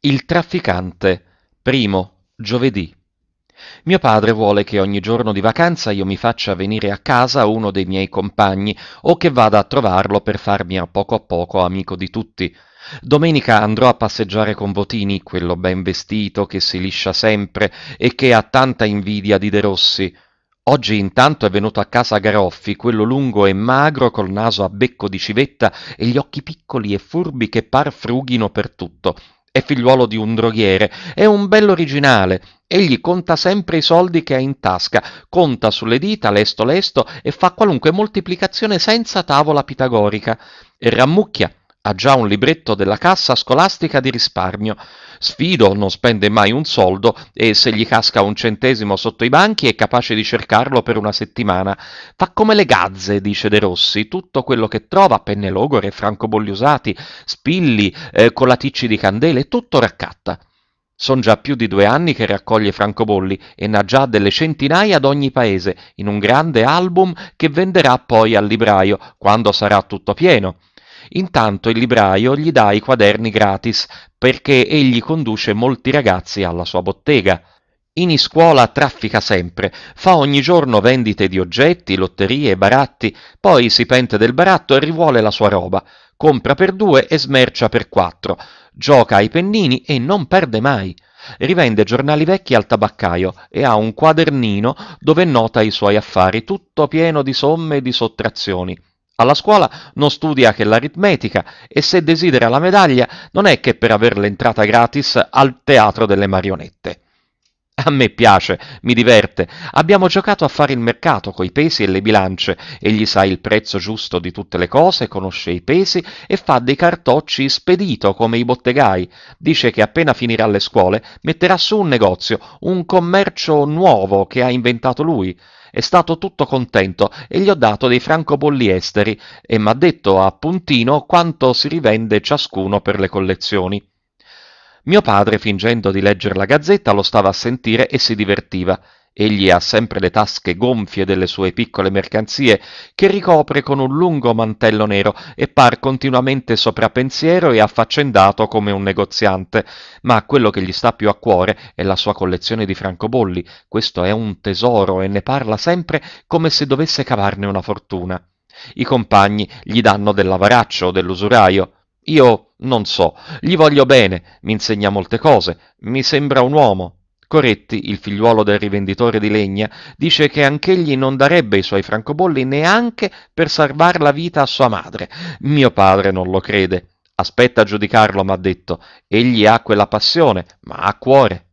Il trafficante, primo, giovedì. Mio padre vuole che ogni giorno di vacanza io mi faccia venire a casa uno dei miei compagni o che vada a trovarlo per farmi a poco amico di tutti. Domenica andrò a passeggiare con Votini, quello ben vestito che si liscia sempre e che ha tanta invidia di De Rossi. Oggi intanto è venuto a casa Garoffi, quello lungo e magro col naso a becco di civetta e gli occhi piccoli e furbi che par frughino per tutto. È figliuolo di un droghiere, è un bell'originale. Egli conta sempre i soldi che ha in tasca, conta sulle dita lesto lesto e fa qualunque moltiplicazione senza tavola pitagorica. E rammucchia, ha già un libretto della cassa scolastica di risparmio. Sfido, non spende mai un soldo e se gli casca un centesimo sotto i banchi è capace di cercarlo per una settimana. Fa come le gazze, dice De Rossi, tutto quello che trova, penne logore, francobolli usati, spilli, colaticci di candele, tutto raccatta. Son già più di 2 anni che raccoglie francobolli e n'ha già delle centinaia ad ogni paese, in un grande album che venderà poi al libraio, quando sarà tutto pieno. Intanto il libraio gli dà i quaderni gratis, perché egli conduce molti ragazzi alla sua bottega. In iscuola traffica sempre, fa ogni giorno vendite di oggetti, lotterie e baratti, poi si pente del baratto e rivuole la sua roba, compra per 2 e smercia per 4, gioca ai pennini e non perde mai. Rivende giornali vecchi al tabaccaio e ha un quadernino dove nota i suoi affari, tutto pieno di somme e di sottrazioni. Alla scuola non studia che l'aritmetica e se desidera la medaglia non è che per aver l'entrata gratis al teatro delle marionette. A me piace, mi diverte. Abbiamo giocato a fare il mercato coi pesi e le bilance. Egli sa il prezzo giusto di tutte le cose, conosce i pesi e fa dei cartocci spedito come i bottegai. Dice che appena finirà le scuole metterà su un negozio, un commercio nuovo che ha inventato lui. È stato tutto contento e gli ho dato dei francobolli esteri e m'ha detto a puntino quanto si rivende ciascuno per le collezioni. Mio padre, fingendo di leggere la gazzetta, lo stava a sentire e si divertiva. Egli ha sempre le tasche gonfie delle sue piccole mercanzie, che ricopre con un lungo mantello nero e par continuamente soprapensiero e affaccendato come un negoziante. Ma quello che gli sta più a cuore è la sua collezione di francobolli. Questo è un tesoro e ne parla sempre come se dovesse cavarne una fortuna. I compagni gli danno dell'avaraccio o dell'usuraio. Io non so, gli voglio bene, mi insegna molte cose, mi sembra un uomo. Coretti, il figliuolo del rivenditore di legna, dice che anch'egli non darebbe i suoi francobolli neanche per salvar la vita a sua madre. Mio padre non lo crede. Aspetta a giudicarlo, m'ha detto. Egli ha quella passione, ma ha cuore.